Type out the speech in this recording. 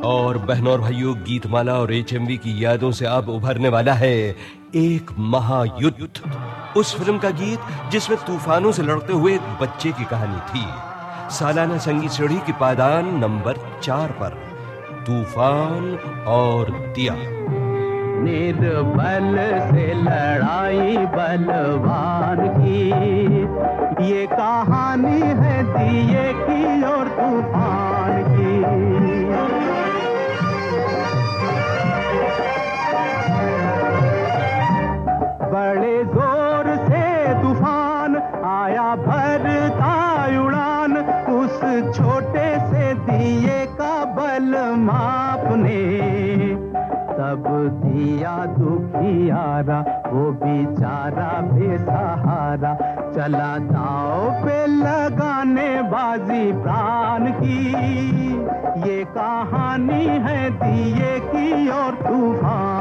और बहनों और भाइयों, गीतमाला और HMV की यादों से अब उभरने वाला है एक महायुद्ध। उस फिल्म का गीत जिसमें तूफानों से लड़ते हुए एक बच्चे की कहानी थी। सालाना संगीत श्रेणी की पायदान नंबर 4 पर तूफान और दिया। निर्बल से लड़ाई बलवान की, ये कहानी है दिए की और तूफान की। बड़े जोर से तूफान आया भरता उड़ान, उस छोटे से दिए का बल मापने। तब दिया दुखियारा वो बेचारा बेसहारा, चला दांव पे लगाने बाजी प्राण की। ये कहानी है दिए की और तूफान